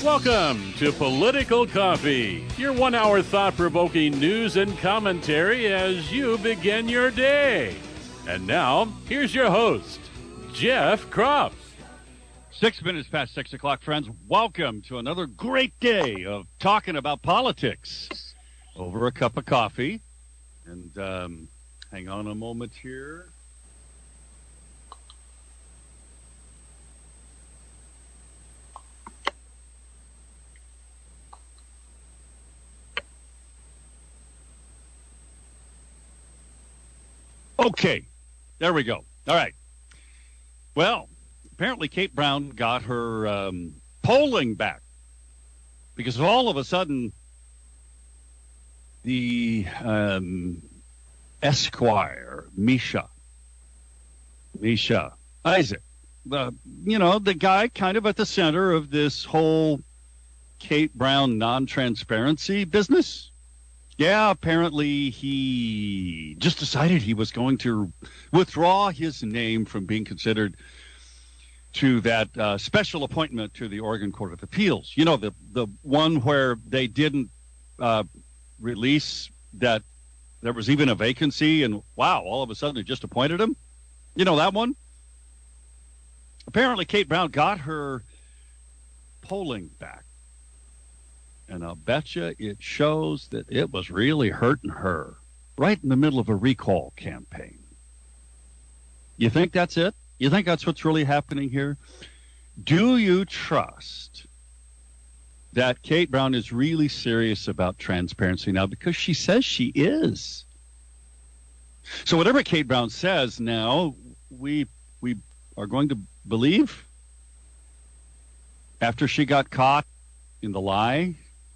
Welcome to Political Coffee, your 1 hour thought-provoking news and commentary as you begin your day. And now, here's your host, Jeff Kropf. 6 minutes past 6 o'clock, friends. Welcome to another great day of talking about politics over a cup of coffee. And hang on a moment here. Okay, there we go. All right. Well, apparently Kate Brown got her polling back because all of a sudden the Esquire, Misha Isaac, the guy kind of at the center of this whole Kate Brown non-transparency business. Yeah, apparently he just decided he was going to withdraw his name from being considered to that special appointment to the Oregon Court of Appeals. You know, the one where they didn't release that there was even a vacancy, and wow, all of a sudden they just appointed him. You know that one? Apparently Kate Brown got her polling back. And I'll bet you it shows that it was really hurting her right in the middle of a recall campaign. You think that's it? You think that's what's really happening here? Do you trust that Kate Brown is really serious about transparency now? Because she says she is. So whatever Kate Brown says now, we are going to believe after she got caught in the lie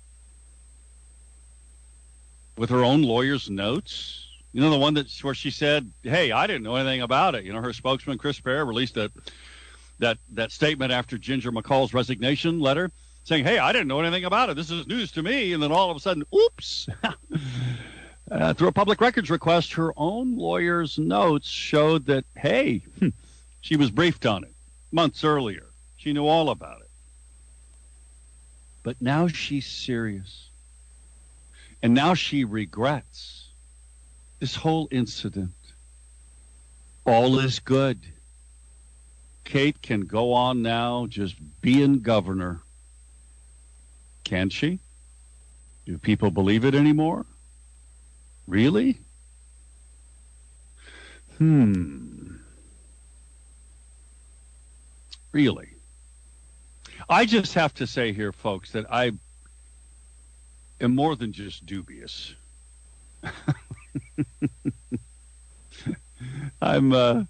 with her own lawyer's notes. You know, the one where she said, hey, I didn't know anything about it. You know, her spokesman, Chris Bear, released that statement after Ginger McCall's resignation letter saying, hey, I didn't know anything about it. This is news to me. And then all of a sudden, oops, through a public records request, her own lawyer's notes showed that, hey, she was briefed on it months earlier. She knew all about it. But now she's serious. And now she regrets this whole incident. All is good. Kate can go on now just being governor. Can she? Do people believe it anymore? Really? Really? I just have to say here, folks, that I am more than just dubious. I'm, the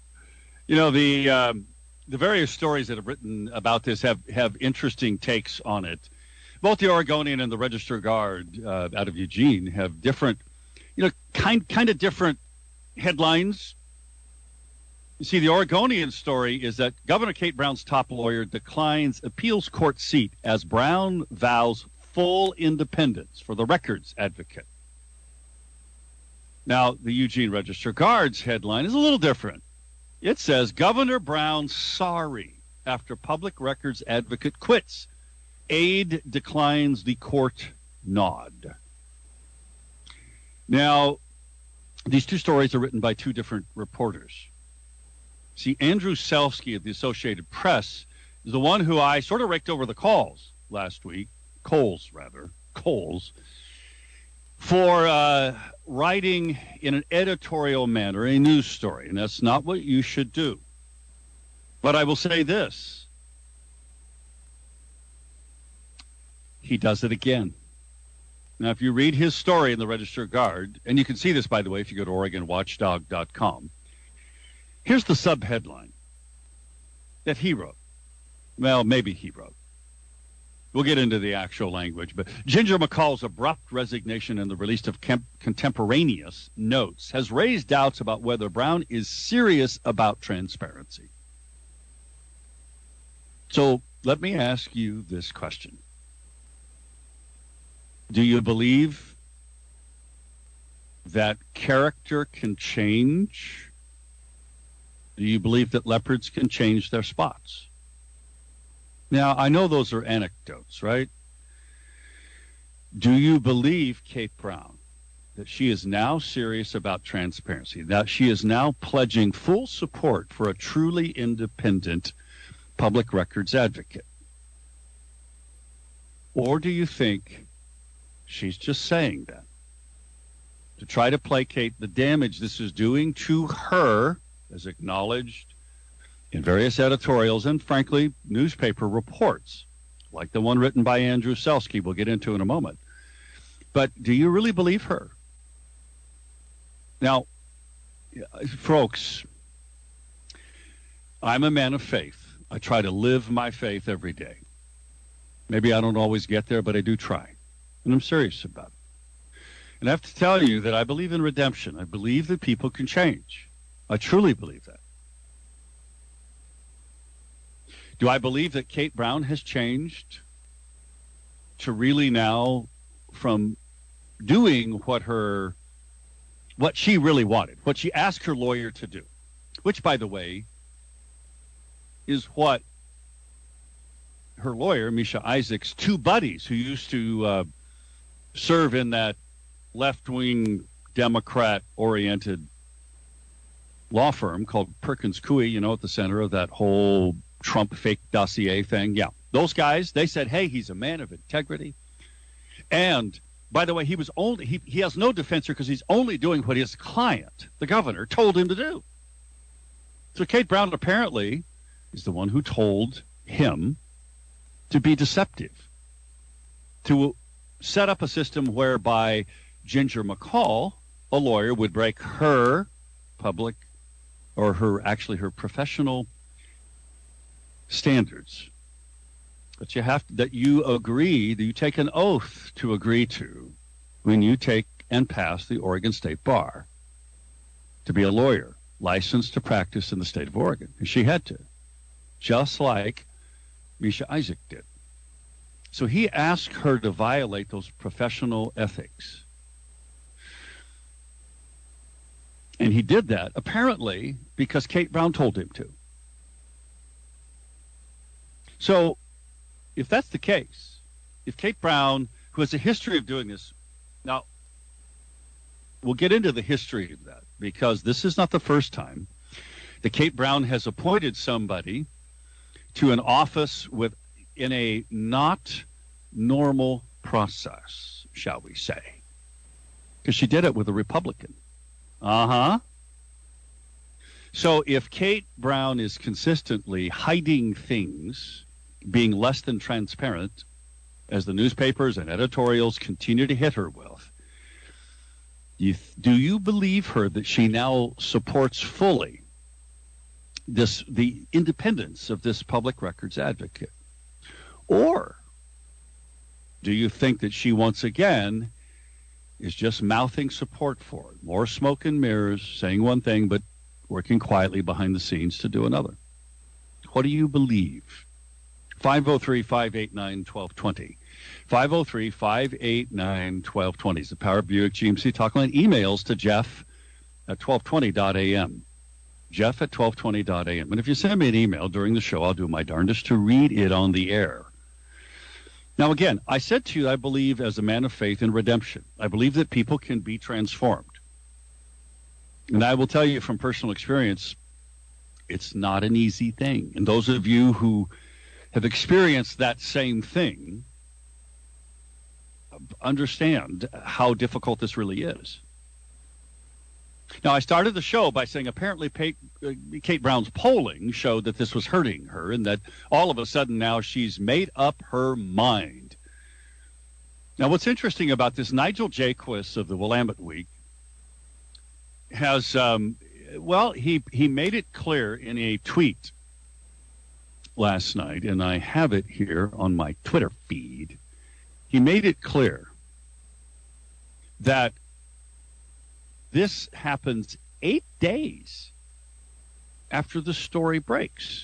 various stories that have written about this have interesting takes on it. Both the Oregonian and the Register Guard out of Eugene have different, kind of different headlines. You see, the Oregonian story is that Governor Kate Brown's top lawyer declines appeals court seat as Brown vows full independence for the records advocate. Now, the Eugene Register Guard's headline is a little different. It says, Governor Brown sorry after public records advocate quits. Aide declines the court nod. Now, these two stories are written by two different reporters. See, Andrew Selfsky of the Associated Press is the one who I sort of raked over the coals last week. Coals, for writing in an editorial manner a news story, and that's not what you should do. But I will say this. He does it again. Now, if you read his story in the Register Guard, and you can see this, by the way, if you go to OregonWatchdog.com, here's the subheadline that he wrote. Well, maybe he wrote. We'll get into the actual language, but Ginger McCall's abrupt resignation and the release of contemporaneous notes has raised doubts about whether Brown is serious about transparency. So let me ask you this question. Do you believe that character can change? Do you believe that leopards can change their spots? Now, I know those are anecdotes, right? Do you believe Kate Brown, that she is now serious about transparency, that she is now pledging full support for a truly independent public records advocate? Or do you think she's just saying that to try to placate the damage this is doing to her, as acknowledged in various editorials and, frankly, newspaper reports, like the one written by Andrew Selsky we'll get into in a moment? But do you really believe her? Now, folks, I'm a man of faith. I try to live my faith every day. Maybe I don't always get there, but I do try. And I'm serious about it. And I have to tell you that I believe in redemption. I believe that people can change. I truly believe that. Do I believe that Kate Brown has changed to really now, from doing what she really wanted, what she asked her lawyer to do, which, by the way, is what her lawyer, Misha Isaac's two buddies who used to serve in that left-wing Democrat-oriented law firm called Perkins Coie, at the center of that whole Trump fake dossier thing. Yeah, those guys, they said, hey, he's a man of integrity. And by the way, he has no defense here because he's only doing what his client, the governor, told him to do. So Kate Brown apparently is the one who told him to be deceptive, to set up a system whereby Ginger McCall, a lawyer, would break her public or her professional standards that you agree, that you take an oath to agree to when you take and pass the Oregon State Bar to be a lawyer licensed to practice in the state of Oregon. And she had to, just like Misha Isaac did. So he asked her to violate those professional ethics. And he did that, apparently, because Kate Brown told him to. So if that's the case, if Kate Brown, who has a history of doing this, now, we'll get into the history of that, because this is not the first time that Kate Brown has appointed somebody to an office in a not normal process, shall we say, because she did it with a Republican. So if Kate Brown is consistently hiding things, being less than transparent, as the newspapers and editorials continue to hit her with, do you believe her that she now supports fully the independence of this public records advocate? Or do you think that she once again is just mouthing support for it? More smoke and mirrors, saying one thing, but working quietly behind the scenes to do another. What do you believe? 503-589-1220. 503-589-1220 is the Power Buick GMC talk line. Emails to Jeff at 1220.am. Jeff at 1220.am. And if you send me an email during the show, I'll do my darndest to read it on the air. Now, again, I said to you, I believe as a man of faith in redemption. I believe that people can be transformed. And I will tell you from personal experience, it's not an easy thing. And those of you who have experienced that same thing understand how difficult this really is. Now, I started the show by saying apparently Kate Brown's polling showed that this was hurting her and that all of a sudden now she's made up her mind. Now, what's interesting about this, Nigel Jaquist of the Willamette Week has, he made it clear in a tweet last night, and I have it here on my Twitter feed. He made it clear that this happens 8 days after the story breaks.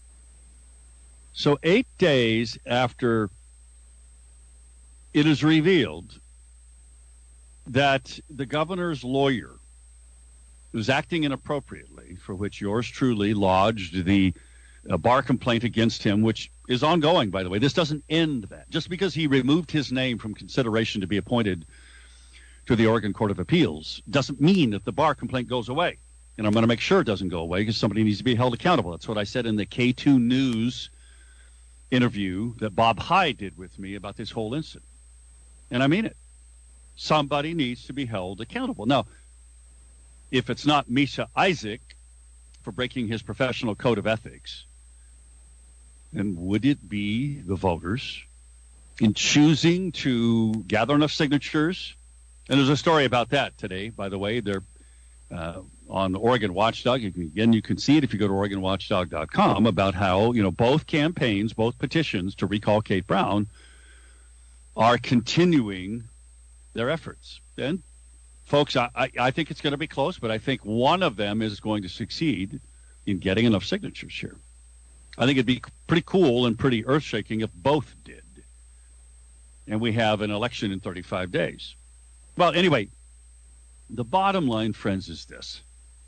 So 8 days after it is revealed that the governor's lawyer was acting inappropriately, for which yours truly lodged the a bar complaint against him, which is ongoing, by the way. This doesn't end that. Just because he removed his name from consideration to be appointed to the Oregon Court of Appeals doesn't mean that the bar complaint goes away. And I'm going to make sure it doesn't go away because somebody needs to be held accountable. That's what I said in the K2 News interview that Bob Hyde did with me about this whole incident. And I mean it. Somebody needs to be held accountable. Now, if it's not Misha Isaac for breaking his professional code of ethics, then would it be the voters in choosing to gather enough signatures? And there's a story about that today, by the way. They're on the Oregon Watchdog. You can see it if you go to OregonWatchdog.com about how, both campaigns, both petitions to recall Kate Brown are continuing their efforts. And folks, I think it's going to be close, but I think one of them is going to succeed in getting enough signatures here. I think it'd be pretty cool and pretty earth-shaking if both did. And we have an election in 35 days. Well, anyway, the bottom line, friends, is this.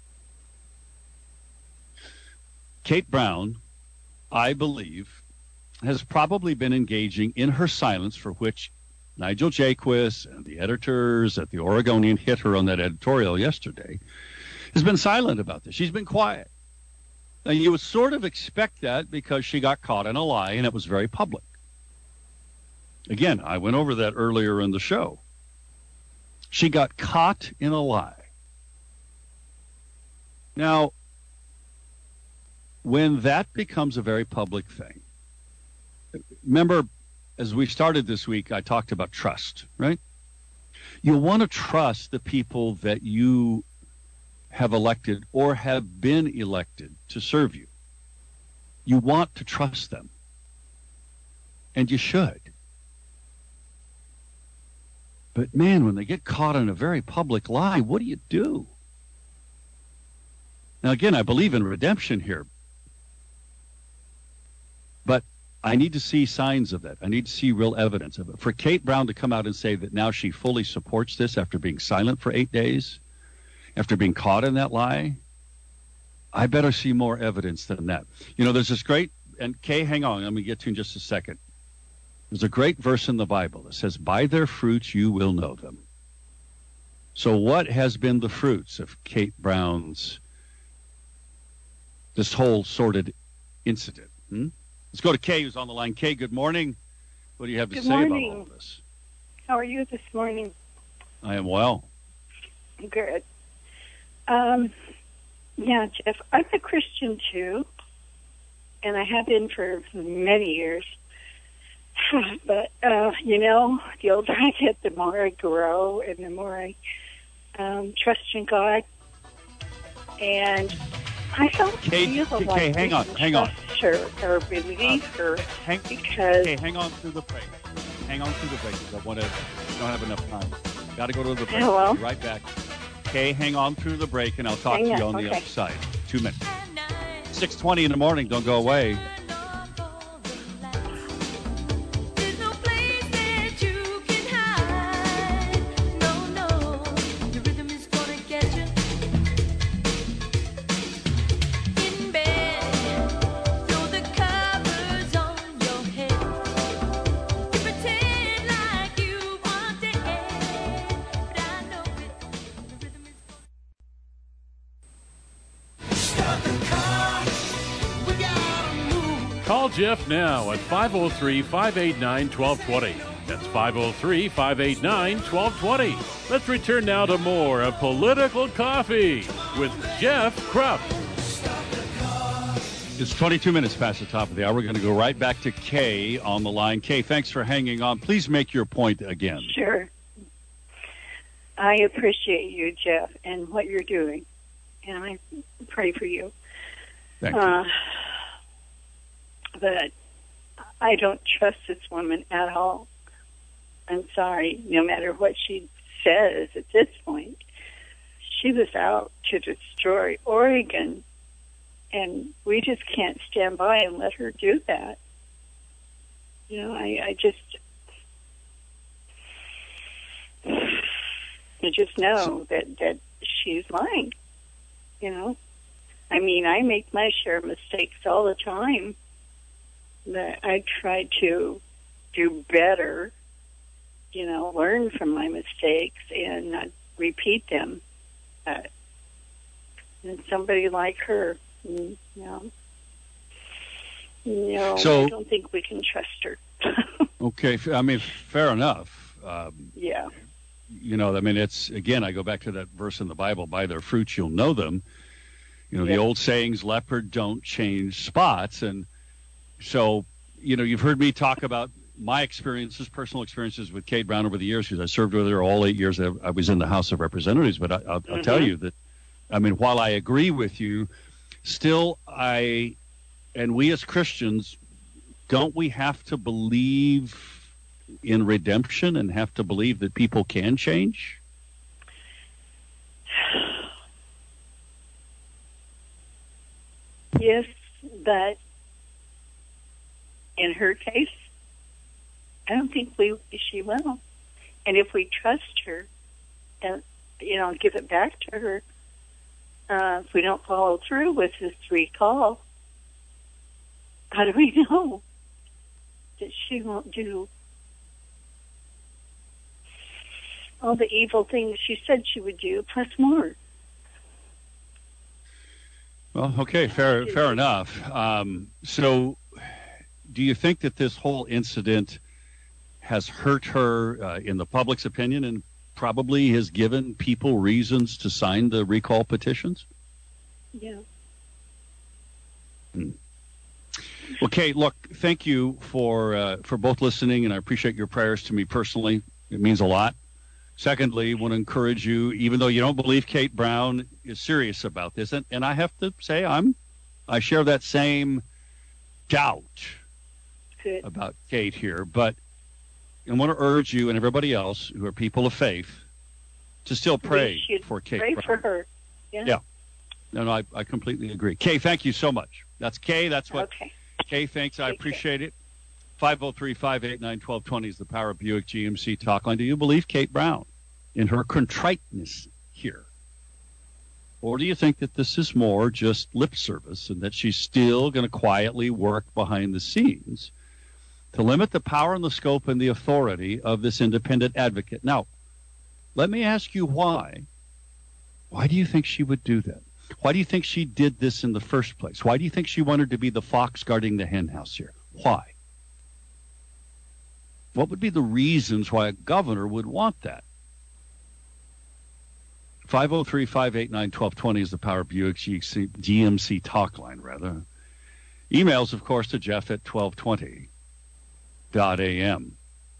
Kate Brown, I believe, has probably been engaging in her silence, for which Nigel Jaquist and the editors at the Oregonian hit her on that editorial yesterday, has been silent about this. She's been quiet. Now, you would sort of expect that because she got caught in a lie, and it was very public. Again, I went over that earlier in the show. She got caught in a lie. Now, when that becomes a very public thing, remember, as we started this week, I talked about trust, right? You want to trust the people that you have elected or have been elected to serve you. You want to trust them. And you should. But man, when they get caught in a very public lie, what do you do? Now, again, I believe in redemption here. But I need to see signs of that. I need to see real evidence of it. For Kate Brown to come out and say that now she fully supports this after being silent for 8 days, after being caught in that lie, I better see more evidence than that. There's this great, and Kay, hang on, let me get to you in just a second. There's a great verse in the Bible that says, by their fruits you will know them. So what has been the fruits of Kate Brown's, this whole sordid incident? Let's go to Kay, who's on the line. Kay, good morning. What do you have to say about all of this? How are you this morning? I am well. Good. Yeah, Jeff, I'm a Christian too, and I have been for many years. But, the older I get, the more I grow and the more I trust in God. And I don't feel like hang on. Or believe her because... Okay, hang on through the break. I don't have enough time. Got to go to the break. Hello? I'll be right back. Okay, hang on through the break, and I'll talk to you on the other side. 2 minutes. 6:20 in the morning. Don't go away. Call Jeff now at 503-589-1220. That's 503-589-1220. Let's return now to more of Political Coffee with Jeff Krupp. It's 22 minutes past the top of the hour. We're going to go right back to Kay on the line. Kay, thanks for hanging on. Please make your point again. Sure. I appreciate you, Jeff, and what you're doing. And I pray for you. Thank you. But I don't trust this woman at all. I'm sorry, no matter what she says at this point. She was out to destroy Oregon, and we just can't stand by and let her do that. I just know that she's lying, I mean, I make my share of mistakes all the time. But I try to do better, learn from my mistakes and not repeat them. And somebody like her, So, I don't think we can trust her. okay, I mean, fair enough. Yeah. It's, again, I go back to that verse in the Bible, by their fruits you'll know them. The old sayings, leopard don't change spots. And so, you've heard me talk about my experiences, personal experiences with Kate Brown over the years, because I served with her all 8 years. I was in the House of Representatives. But I'll tell you that, while I agree with you, still and we as Christians, don't we have to believe in redemption and have to believe that people can change? Yes, but in her case, I don't think she will. And if we trust her and, give it back to her, if we don't follow through with this recall, how do we know that she won't do all the evil things she said she would do, plus more? Well, okay, fair enough. So do you think that this whole incident has hurt her in the public's opinion and probably has given people reasons to sign the recall petitions? Yeah. Well, Kate, look, thank you for both listening, and I appreciate your prayers to me personally. It means a lot. Secondly, I want to encourage you, even though you don't believe Kate Brown is serious about this, and I have to say I share that same doubt about Kate here, but I want to urge you and everybody else who are people of faith to still pray for Kate Brown. Pray for her. Yeah. No, I completely agree. Kay, thank you so much. That's Kay. That's what. Okay. Kay, thanks. I appreciate it. 503-589-1220 is the Power Buick GMC talk line. Do you believe Kate Brown in her contriteness here? Or do you think that this is more just lip service and that she's still going to quietly work behind the scenes to limit the power and the scope and the authority of this independent advocate? Now, let me ask you why. Why do you think she would do that? Why do you think she did this in the first place? Why do you think she wanted to be the fox guarding the hen house here? Why? What would be the reasons why a governor would want that? 503-589-1220 is the Power Buick GMC talk line, rather. Emails, of course, to Jeff at 1220.am.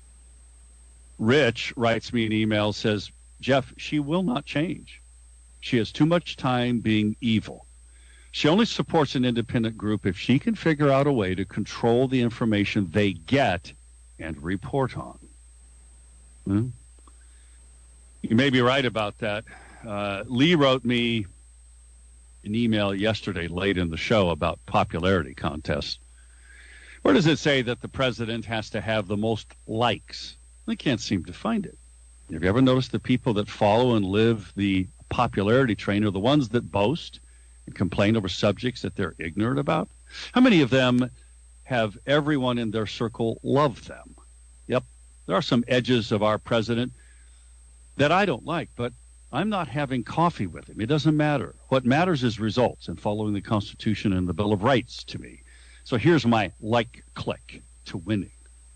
Rich writes me an email, says, Jeff, she will not change. She has too much time being evil. She only supports an independent group if she can figure out a way to control the information they get and report on. You may be right about that. Lee wrote me an email yesterday late in the show about popularity contests. Where does it say that the president has to have the most likes? I can't seem to find it. Have you ever noticed the people that follow and live the popularity train are the ones that boast and complain over subjects that they're ignorant about? How many of them have everyone in their circle love them? Yep, there are some edges of our president that I don't like, but I'm not having coffee with him. It doesn't matter. What matters is results and following the Constitution and the Bill of Rights to me. So here's my like click to winning.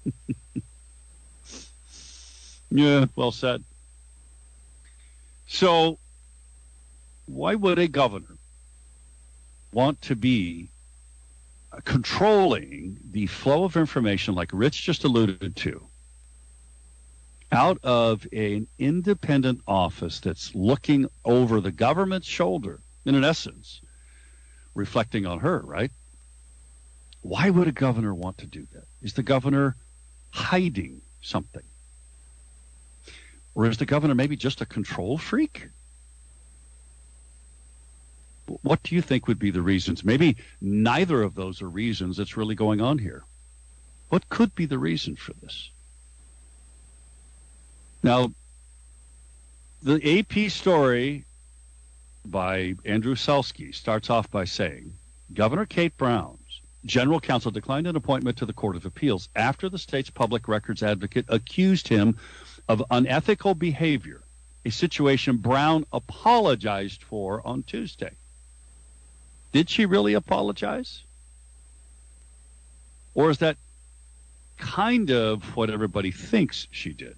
Yeah, well said. So why would a governor want to be controlling the flow of information like Rich just alluded to out of an independent office that's looking over the government's shoulder, in essence, reflecting on her, right? Why would a governor want to do that? Is the governor hiding something? Or is the governor maybe just a control freak? What do you think would be the reasons? Maybe neither of those are reasons that's really going on here. What could be the reason for this? Now, the AP story by Andrew Selsky starts off by saying, Governor Kate Brown's general counsel declined an appointment to the Court of Appeals after the state's public records advocate accused him of unethical behavior, a situation Brown apologized for on Tuesday. Did she really apologize? Or is that kind of what everybody thinks she did?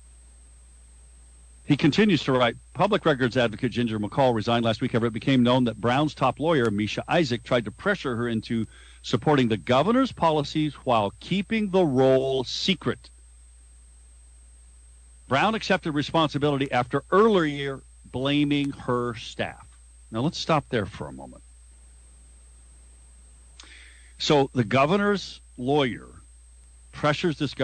He continues to write, public records advocate Ginger McCall resigned last week after it became known that Brown's top lawyer, Misha Isaac, tried to pressure her into supporting the governor's policies while keeping the role secret. Brown accepted responsibility after earlier blaming her staff. Now let's stop there for a moment. So the governor's lawyer pressures this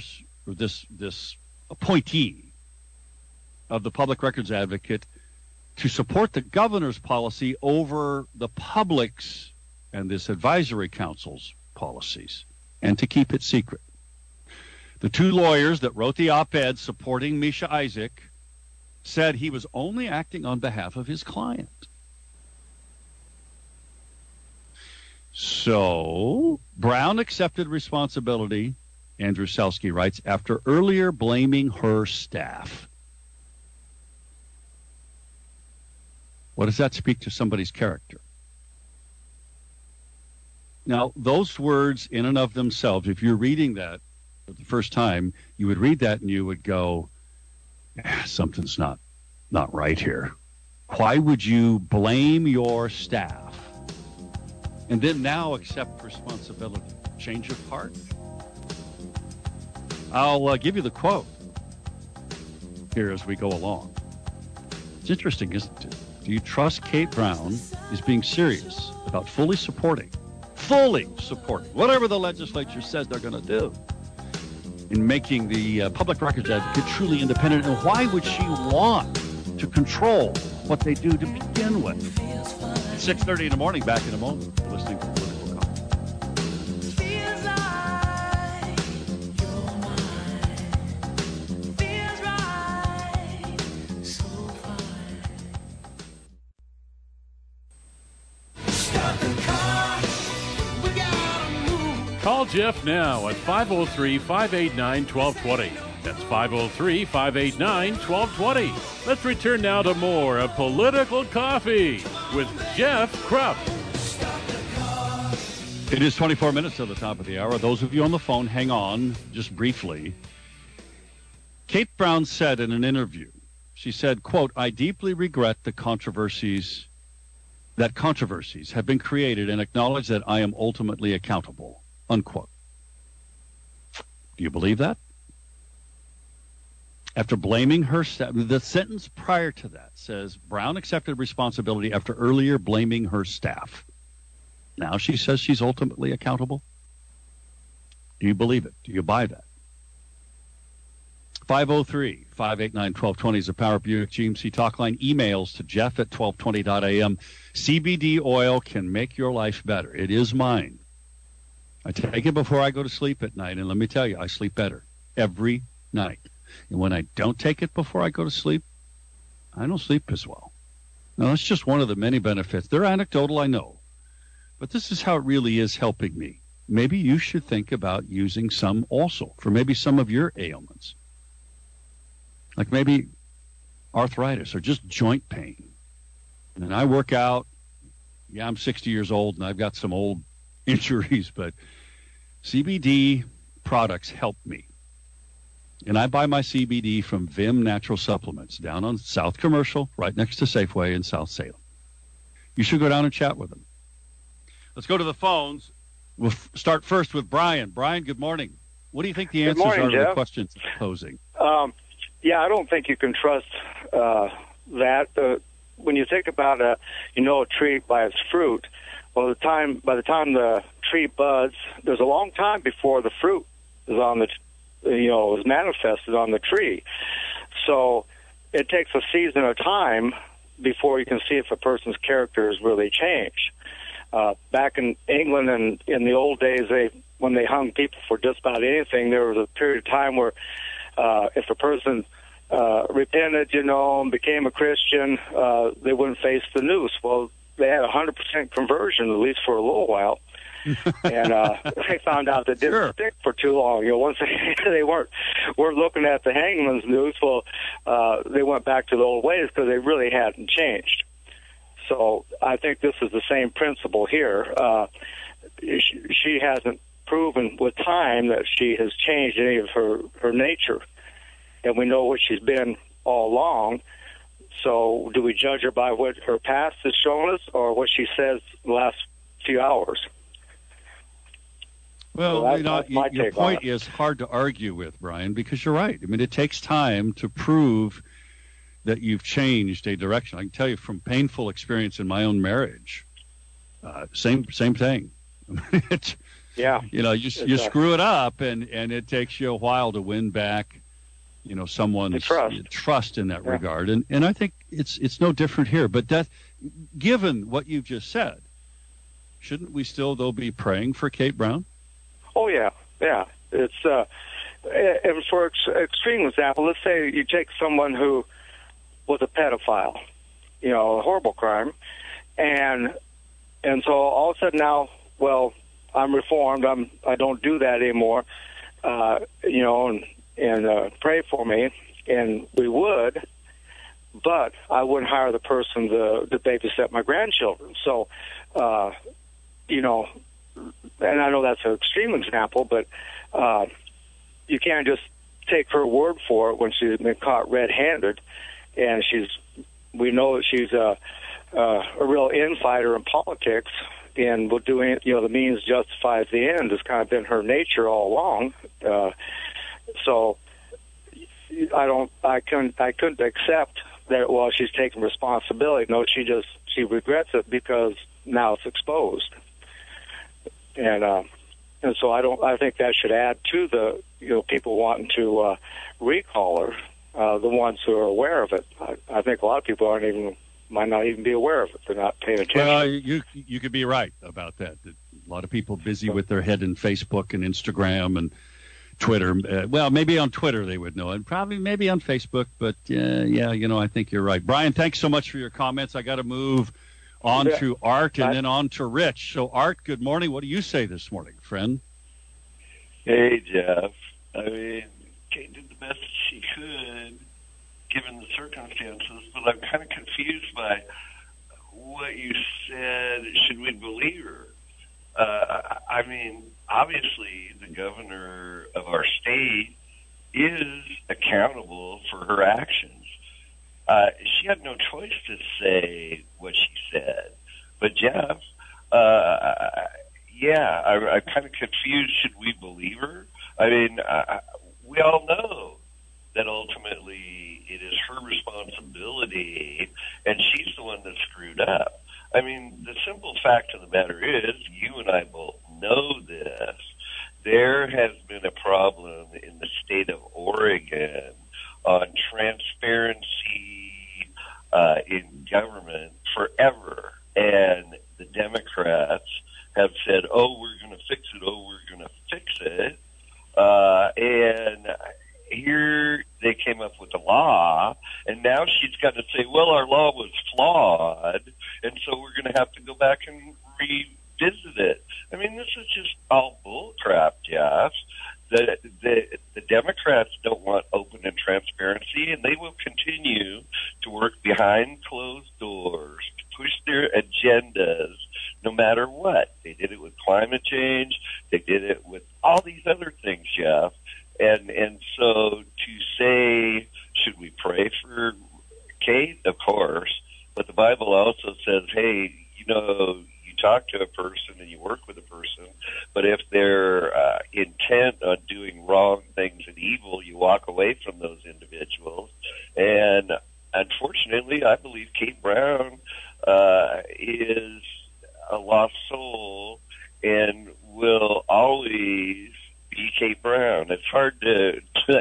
appointee of the public records advocate to support the governor's policy over the public's and this advisory council's policies, and to keep it secret. The two lawyers that wrote the op-ed supporting Misha Isaac said he was only acting on behalf of his client. So Brown accepted responsibility, Andrew Selsky writes, after earlier blaming her staff. What does that speak to somebody's character? Now, those words in and of themselves, if you're reading that for the first time, you would read that and you would go, something's not right here. Why would you blame your staff and then now accept responsibility? Change of heart? I'll give you the quote here as we go along. It's interesting, isn't it? Do you trust Kate Brown is being serious about fully supporting whatever the legislature says they're going to do in making the public records advocate truly independent? And why would she want to control what they do to begin with? It's 6:30 in the morning. Back in a moment. You're listening to Political Comment. Call Jeff now at 503-589-1220. That's 503-589-1220. Let's return now to more of Political Coffee with Jeff Krupp. It is 24 minutes to the top of the hour. Those of you on the phone, hang on just briefly. Kate Brown said in an interview, she said, quote, I deeply regret that controversies have been created and acknowledge that I am ultimately accountable, unquote. Do you believe that? After blaming her staff, the sentence prior to that says Brown accepted responsibility after earlier blaming her staff. Now she says she's ultimately accountable. Do you believe it? Do you buy that? 503-589-1220 is a Power Buick GMC talk line. Emails to Jeff at 1220.am. CBD oil can make your life better. It is mine. I take it before I go to sleep at night, and let me tell you, I sleep better every night. And when I don't take it before I go to sleep, I don't sleep as well. Now, that's just one of the many benefits. They're anecdotal, I know. But this is how it really is helping me. Maybe you should think about using some also for maybe some of your ailments. Like maybe arthritis or just joint pain. And I work out. Yeah, I'm 60 years old and I've got some old injuries, but CBD products help me. And I buy my CBD from Vim Natural Supplements down on South Commercial, right next to Safeway in South Salem. You should go down and chat with them. Let's go to the phones. We'll start first with Brian. Brian, good morning. What do you think the answers are to the questions it's posing? Yeah, I don't think you can trust that. When you think about a tree by its fruit, by the time the tree buds, there's a long time before the fruit is on the is manifested on the tree. So it takes a season of time before you can see if a person's character has really changed. Back in England and in the old days, when they hung people for just about anything, there was a period of time where if a person, repented, and became a Christian, they wouldn't face the noose. Well, they had 100% conversion, at least for a little while. And they found out that didn't stick for too long. Once they weren't looking at the hangman's noose, well, they went back to the old ways because they really hadn't changed. So I think this is the same principle here. She hasn't proven with time that she has changed any of her nature, and we know what she's been all along. So do we judge her by what her past has shown us or what she says the last few hours? Well, your point is hard to argue with, Brian, because you're right. I mean, it takes time to prove that you've changed a direction. I can tell you from painful experience in my own marriage, same thing. Yeah. You screw it up, and it takes you a while to win back, someone's trust in that regard. And I think it's no different here. But that, given what you've just said, shouldn't we still, though, be praying for Kate Brown? Oh, yeah. It's and for extreme example, let's say you take someone who was a pedophile, a horrible crime, and so all of a sudden now, well, I'm reformed. I don't do that anymore. And pray for me, and we would, but I wouldn't hire the person to babysit my grandchildren. So, and I know that's an extreme example, but you can't just take her word for it when she's been caught red-handed, and we know that she's a real infighter in politics, and will do the means justifies the end. Has kind of been her nature all along. So I couldn't accept that. Well, she's taking responsibility. No, she regrets it because now it's exposed. And so I think that should add to the people wanting to recall her, the ones who are aware of it. I think a lot of people might not even be aware of it. They're not paying attention. Well, you could be right about that. A lot of people busy with their head in Facebook and Instagram and Twitter. Well, maybe on Twitter they would know it. Probably maybe on Facebook. But I think you're right. Brian, thanks so much for your comments. I got to move on to Art and then on to Rich. So, Art, good morning. What do you say this morning, friend? Hey, Jeff. I mean, Kate did the best she could given the circumstances, but I'm kind of confused by what you said. Should we believe her? I mean, obviously, the governor of our state is accountable for her actions. She had no choice to say what she said. But, Jeff, I'm kind of confused. Should we believe her? I mean, we all know that ultimately it is her responsibility, and she's the one that screwed up. I mean, the simple fact of the matter is, you and I both know this, there has been a problem in the state of Oregon on transparency in government forever, and the Democrats have said, we're going to fix it, and here they came up with a law, and now she's got to say, well, our law was flawed, and so we're going to have to go back and revisit it. I mean, this is just all bullcrap, Jeff. The Democrats don't want open and transparency, and they will continue to work behind closed doors to push their agendas no matter what. They did it with climate change. They did it with all these other things, Jeff. And so to say, should we pray for Kate? Of course. But the Bible also says, hey, you talk to a person and you work with a person, but if they're intent on doing wrong things and evil, you walk away from those individuals. And unfortunately, I believe Kate Brown is a lost soul and will always be Kate Brown. It's hard to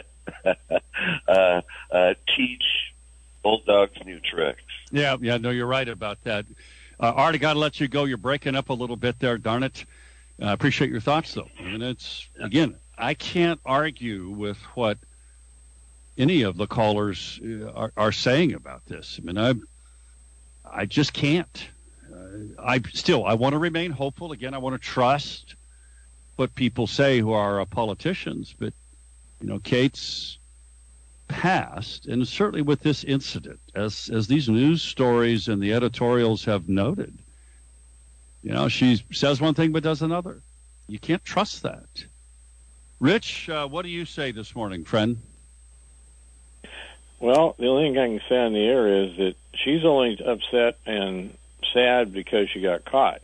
teach old dogs new tricks. Yeah, no, you're right about that. Art, I got to let you go. You're breaking up a little bit there, darn it. I appreciate your thoughts, though. I mean, I can't argue with what any of the callers are saying about this. I mean, I just can't. I want to remain hopeful. Again, I want to trust what people say who are politicians. But, Kate's past, and certainly with this incident, as these news stories and the editorials have noted, she says one thing but does another. You can't trust that. Rich, what do you say this morning, friend? Well, the only thing I can say on the air is that she's only upset and sad because she got caught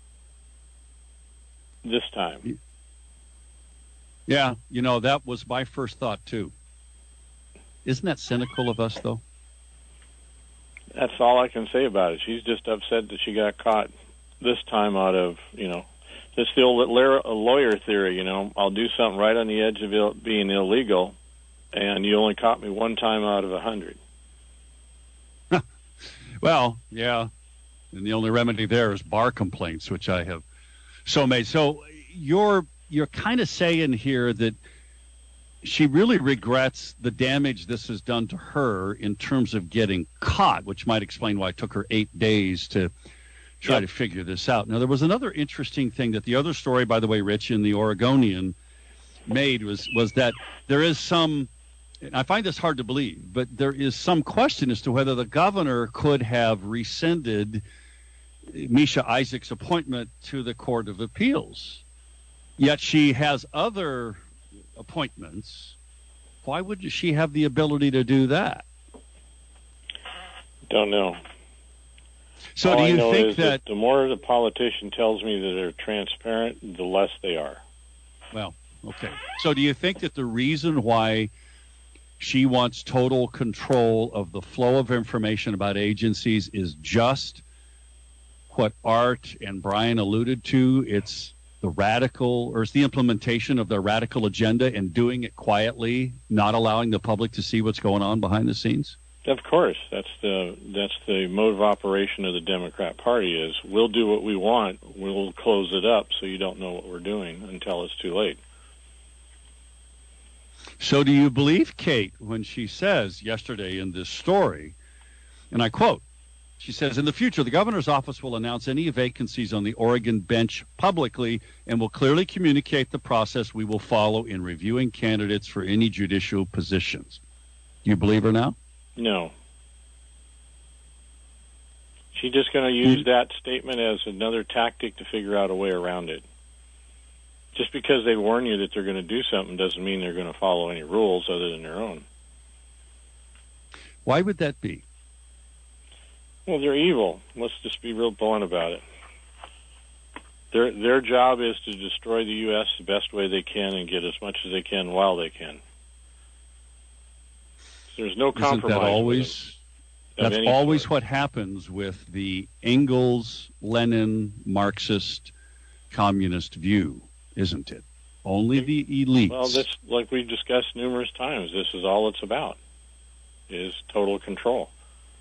this time. Yeah, that was my first thought, too. Isn't that cynical of us, though? That's all I can say about it. She's just upset that she got caught this time out of, it's the old lawyer theory, I'll do something right on the edge of it being illegal, and you only caught me one time out of 100. Well, yeah, and the only remedy there is bar complaints, which I have so made. So you're kind of saying here that she really regrets the damage this has done to her in terms of getting caught, which might explain why it took her 8 days to try to figure this out. Now, there was another interesting thing that the other story, by the way, Rich, in the Oregonian made was that there is some, and I find this hard to believe, but there is some question as to whether the governor could have rescinded Misha Isaac's appointment to the Court of Appeals. Yet she has other appointments. Why would she have the ability to do that? Don't know. So all do I you know think is that the more the politician tells me that they're transparent, the less they are. Well, okay. So do you think that the reason why she wants total control of the flow of information about agencies is just what Art and Brian alluded to? It's it's the implementation of their radical agenda and doing it quietly, not allowing the public to see what's going on behind the scenes? Of course, that's the mode of operation of the Democrat Party is we'll do what we want, we'll close it up so you don't know what we're doing until it's too late. So do you believe Kate when she says yesterday in this story, and I quote, she says, in the future, the governor's office will announce any vacancies on the Oregon bench publicly and will clearly communicate the process we will follow in reviewing candidates for any judicial positions. Do you believe her now? No. She's just going to use that statement as another tactic to figure out a way around it. Just because they warn you that they're going to do something doesn't mean they're going to follow any rules other than their own. Why would that be? Well, they're evil. Let's just be real blunt about it. Their job is to destroy the U.S. the best way they can and get as much as they can while they can. There's no compromise. That's always what happens with the Engels, Lenin, Marxist, communist view, isn't it? Only the elites. Well, this, like we've discussed numerous times, this is all it's about, is total control.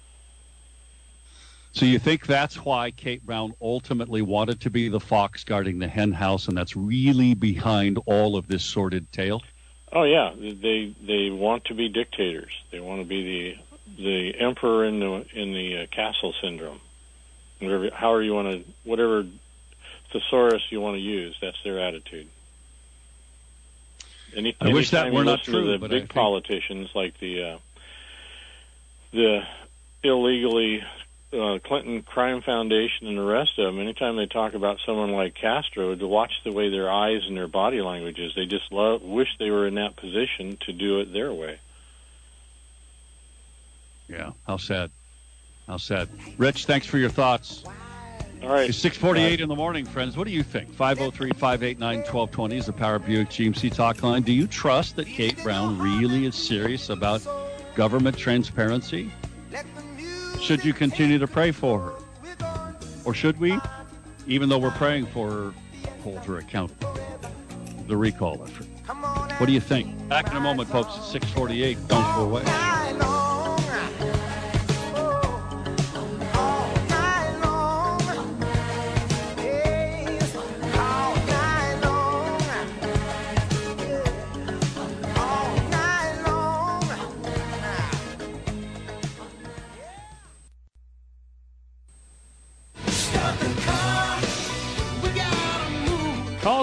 So you think that's why Kate Brown ultimately wanted to be the fox guarding the hen house, and that's really behind all of this sordid tale? Oh yeah, they want to be dictators. They want to be the emperor in the castle syndrome. Whatever thesaurus you want to use, that's their attitude. I wish that were not true. The big politicians like the illegally Clinton Crime Foundation and the rest of them, anytime they talk about someone like Castro, to watch the way their eyes and their body language is, they just wish they were in that position to do it their way. Yeah, how sad. How sad. Rich, thanks for your thoughts. All right. It's 6:48 in the morning, friends. What do you think? 503-589-1220 is the Power Buick GMC talk line. Do you trust that Kate Brown really is serious about government transparency? Should you continue to pray for her? Or should we, even though we're praying for her, hold her accountable? The recall effort. What do you think? Back in a moment, folks, at 6:48. Don't go away.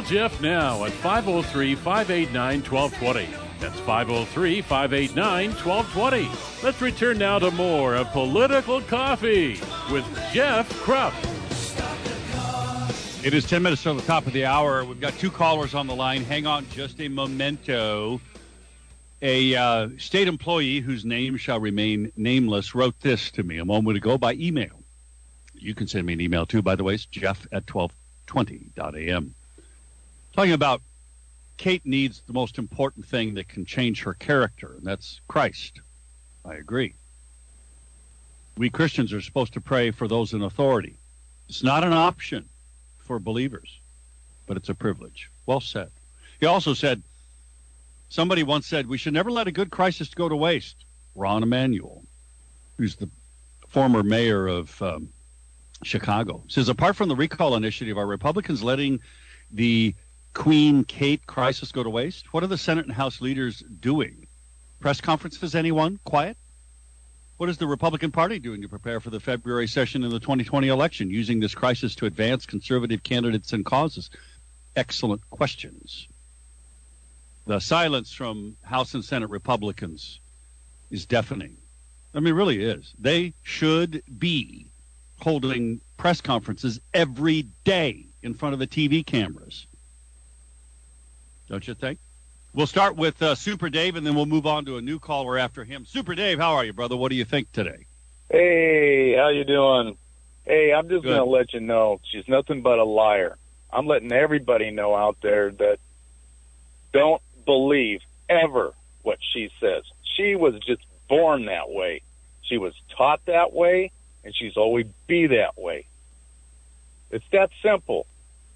Jeff now at 503-589-1220. That's 503-589-1220. Let's return now to more of Political Coffee with Jeff Krupp. It is 10 minutes till the top of the hour. We've got two callers on the line. Hang on just a momento. A state employee whose name shall remain nameless wrote this to me a moment ago by email. You can send me an email too, by the way. It's jeff@1220.am. Talking about Kate needs the most important thing that can change her character, and that's Christ. I agree. We Christians are supposed to pray for those in authority. It's not an option for believers, but it's a privilege. Well said. He also said, somebody once said, we should never let a good crisis go to waste. Rahm Emanuel, who's the former mayor of Chicago, says, apart from the recall initiative, are Republicans letting the Queen Kate crisis go to waste? What are the Senate and House leaders doing? Press conferences, anyone? Quiet? What is the Republican Party doing to prepare for the February session in the 2020 election, using this crisis to advance conservative candidates and causes? Excellent questions. The silence from House and Senate Republicans is deafening. I mean, it really is. They should be holding press conferences every day in front of the TV cameras. Don't you think? We'll start with Super Dave, and then we'll move on to a new caller after him. Super Dave, how are you, brother? What do you think today? Hey, how you doing? Hey, I'm just going to let you know she's nothing but a liar. I'm letting everybody know out there that don't believe ever what she says. She was just born that way. She was taught that way, and she's always be that way. It's that simple.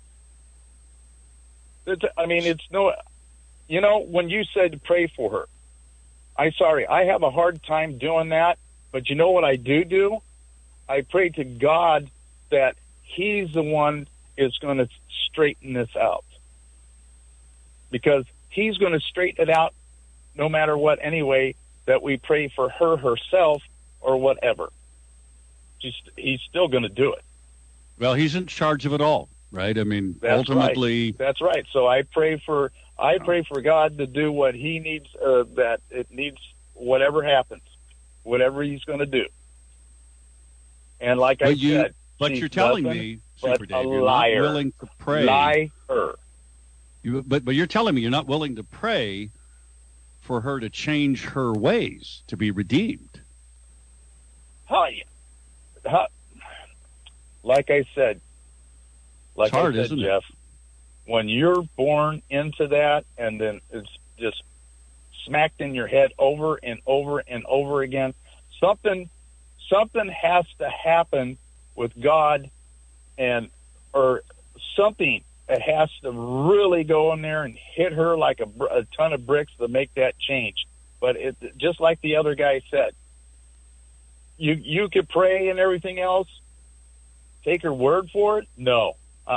It's no... You know, when you said to pray for her, I have a hard time doing that, but you know what I do? I pray to God that he's the one is going to straighten this out. Because he's going to straighten it out no matter what anyway, that we pray for her herself or whatever. He's still going to do it. Well, he's in charge of it all, right? I mean, ultimately... Right. That's right. So I pray for God to do what he needs, that it needs, whatever happens, whatever he's going to do. And like I said, but you're telling me, Super Dave, you're not willing to pray. Liar. But you're telling me you're not willing to pray for her to change her ways, to be redeemed. Like I said, it's hard, isn't it, Jeff? When you're born into that, and then it's just smacked in your head over and over and over again, something has to happen with God, or something that has to really go in there and hit her like a ton of bricks to make that change. But it, just like the other guy said, you could pray and everything else. Take her word for it? No.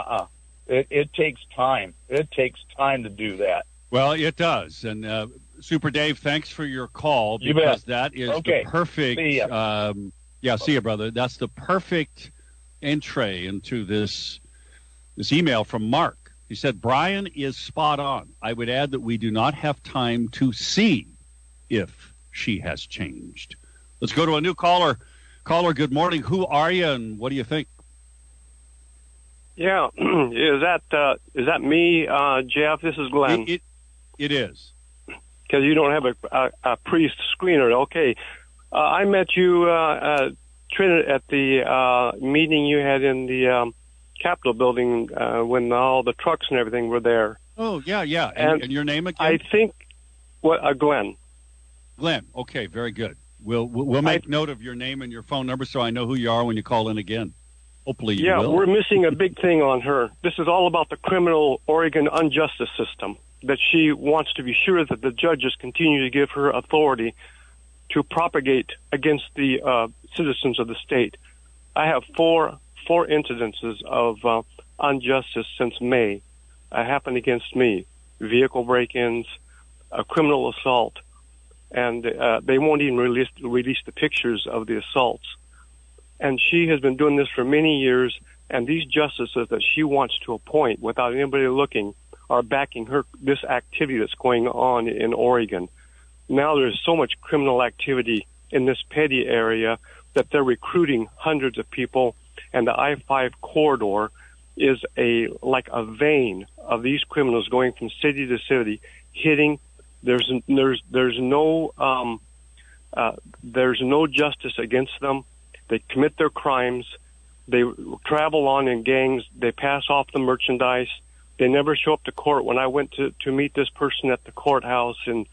It takes time. It takes time to do that. Well, it does. And Super Dave, thanks for your call, because you bet. That is the perfect. See ya. See you, brother. That's the perfect entree into this email from Mark. He said, Brian is spot on. I would add that we do not have time to see if she has changed. Let's go to a new caller. Caller, good morning. Who are you, and what do you think? Yeah, is that me, Jeff? This is Glenn. It is. Because you don't have a priest screener. Okay, I met you, Trinity, at the meeting you had in the Capitol building when all the trucks and everything were there. Oh yeah. And your name again? I think Glenn. Glenn. Okay, very good. We'll make note of your name and your phone number so I know who you are when you call in again. Hopefully you will. We're missing a big thing on her. This is all about the criminal Oregon unjustice system, that she wants to be sure that the judges continue to give her authority to propagate against the citizens of the state. I have four incidences of injustice since May happened against me: vehicle break-ins, a criminal assault, and they won't even release the pictures of the assaults. And she has been doing this for many years, and these justices that she wants to appoint without anybody looking are backing this activity that's going on in Oregon. Now there's so much criminal activity in this Petty area that they're recruiting hundreds of people, and the I-5 corridor is like a vein of these criminals going from city to city, hitting. There's no justice against them. They commit their crimes. They travel on in gangs. They pass off the merchandise. They never show up to court. When I went to meet this person at the courthouse in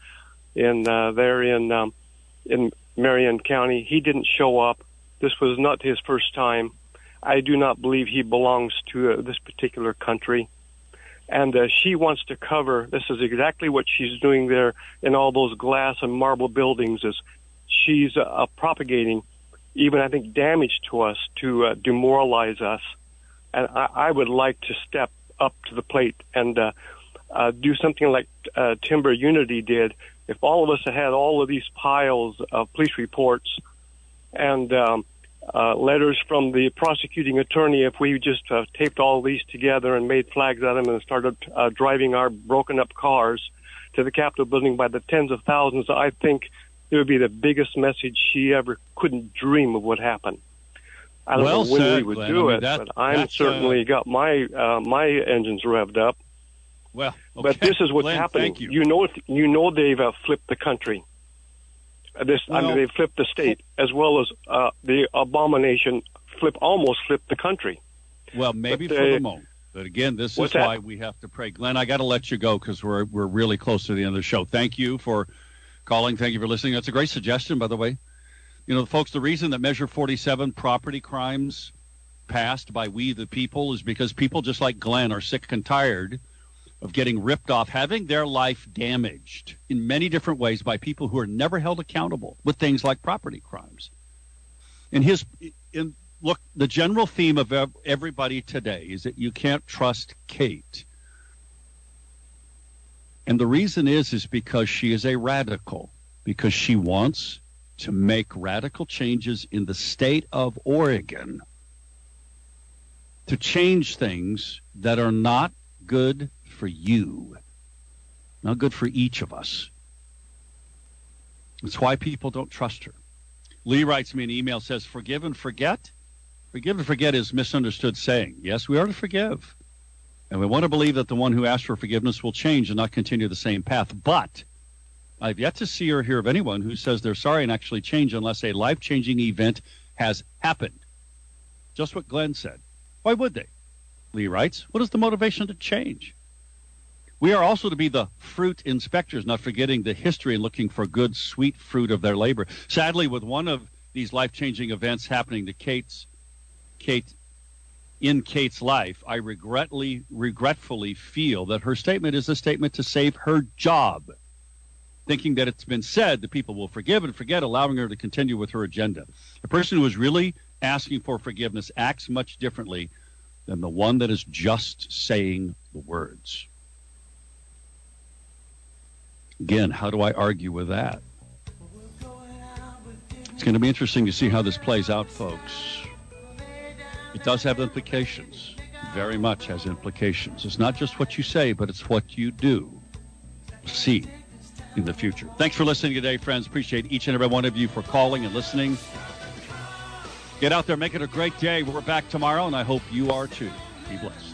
Marion County, he didn't show up. This was not his first time. I do not believe he belongs to this particular country. And she wants to cover, this is exactly what she's doing there in all those glass and marble buildings, is she's propagating, even I think, damage to us to demoralize us. And I would like to step up to the plate and do something like Timber Unity did. If all of us had all of these piles of police reports and letters from the prosecuting attorney, if we just taped all these together and made flags out of them and started driving our broken up cars to the Capitol building by the tens of thousands, I think it would be the biggest message she ever couldn't dream of would happen. I don't know when we would Glenn. Do it, but I'm certainly got my engines revved up. Well, okay. But this is what's Glenn, happening. Thank you. You know they've flipped the country. They've flipped the state, as well as the abomination almost flipped the country. Well, maybe for the moment. But again, this is why we have to pray. Glenn, I got to let you go because we're really close to the end of the show. Thank you for calling. Thank you for listening. That's a great suggestion, by the way. You know, folks, the reason that Measure 47 property crimes passed by we the people is because people just like Glenn are sick and tired of getting ripped off, having their life damaged in many different ways by people who are never held accountable with things like property crimes. Look, the general theme of everybody today is that you can't trust Kate. And the reason is because she is a radical, because she wants to make radical changes in the state of Oregon to change things that are not good for you, not good for each of us. That's why people don't trust her. Lee writes me an email, says, forgive and forget? Forgive and forget is misunderstood saying. Yes, we are to forgive. And we want to believe that the one who asked for forgiveness will change and not continue the same path. But I've yet to see or hear of anyone who says they're sorry and actually change unless a life-changing event has happened. Just what Glenn said. Why would they? Lee writes, what is the motivation to change? We are also to be the fruit inspectors, not forgetting the history and looking for good, sweet fruit of their labor. Sadly, with one of these life-changing events happening to Kate's life, I regretfully feel that her statement is a statement to save her job, thinking that it's been said that people will forgive and forget, allowing her to continue with her agenda. A person who is really asking for forgiveness acts much differently than the one that is just saying the words. Again, how do I argue with that? It's going to be interesting to see how this plays out, folks. It does have implications. Very much has implications. It's not just what you say, but it's what you do. See in the future. Thanks for listening today, friends. Appreciate each and every one of you for calling and listening. Get out there, make it a great day. We're back tomorrow, and I hope you are too. Be blessed.